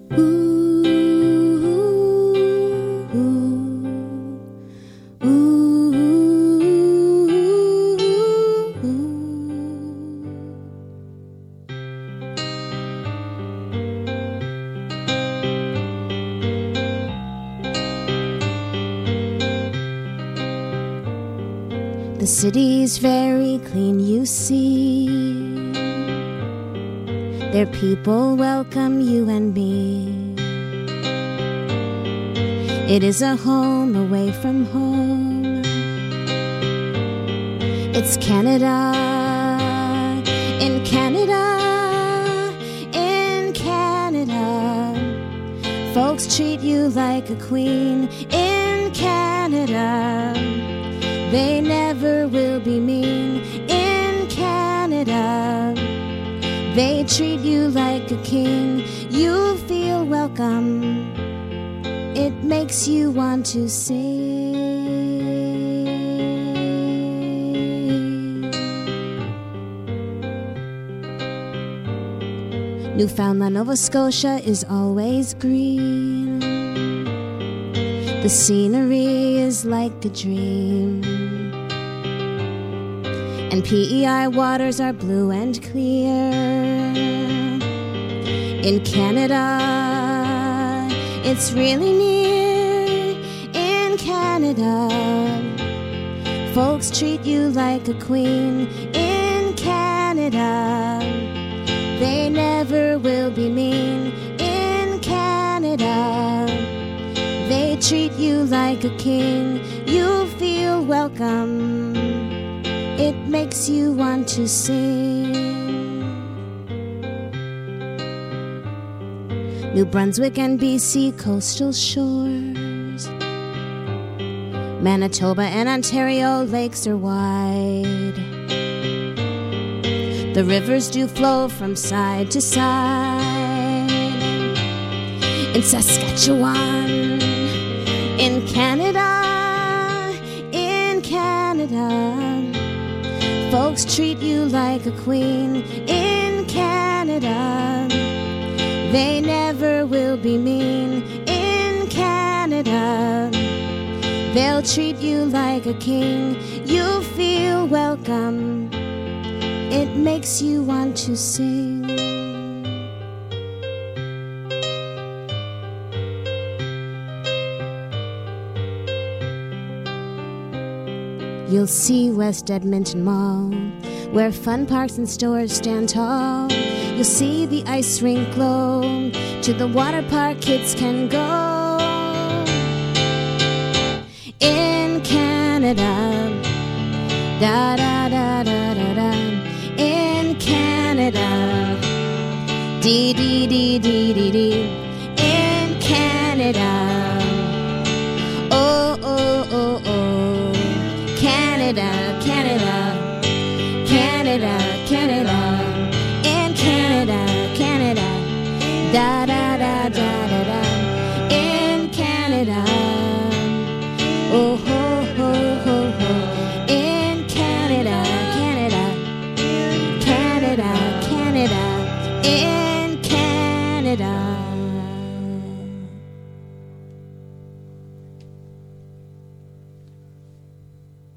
The city's very clean, you see. Their people welcome you and me. It is a home away from home. It's Canada, in Canada, in Canada. Folks treat you like a queen in Canada. They never will be mean in Canada. They treat you like a king. You feel welcome. It makes you want to sing. Newfoundland, Nova Scotia is always green. The scenery is like a dream. And PEI waters are blue and clear. In Canada, it's really near. In Canada, folks treat you like a queen. In Canada, they never will be mean. In Canada, they treat you like a king. You feel welcome. It makes you want to sing. New Brunswick and BC coastal shores. Manitoba and Ontario lakes are wide. The rivers do flow from side to side. In Saskatchewan, in Canada, in Canada, folks treat you like a queen. In Canada, they never will be mean. In Canada, they'll treat you like a king. You feel welcome. It makes you want to sing. You'll see West Edmonton Mall, where fun parks and stores stand tall. You'll see the ice rink glow. To the water park kids can go. In Canada, da da da da da da. In Canada, dee dee dee dee dee dee. In Canada, oh oh oh oh. Canada, Canada, Canada.